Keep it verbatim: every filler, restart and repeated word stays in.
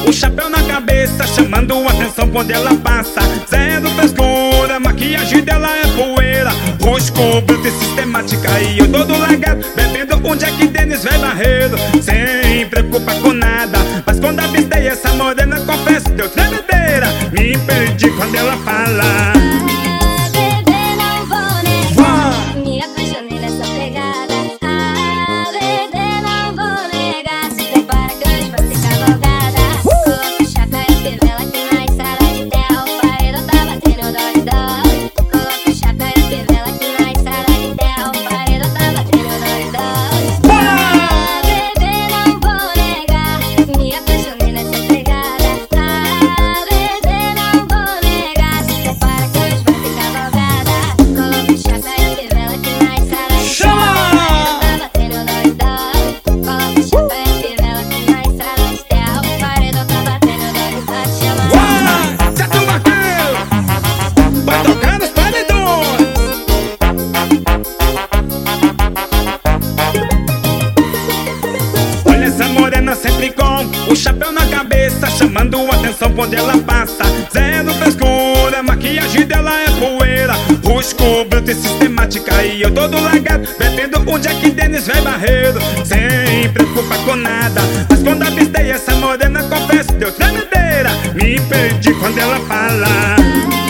o chapéu na cabeça, chamando atenção quando ela passa. Zero frescura, maquiagem dela é poeira, rosto branco e sistemática. E eu todo largado, bebendo um Jack Daniels velho barreiro, sem preocupar com nada. Mas quando avistei essa morena, confesso, deu tremedeira. Me perdi quando ela fala. Sempre com o chapéu na cabeça, chamando atenção quando ela passa. Zero frescura, maquiagem dela é poeira, rosto branco e sistemática. E eu todo largado, bebendo um Jack Daniels velho barreiro, sem preocupar com nada. Mas quando avistei essa morena, confesso, deu tremedeira. Me perdi quando ela fala.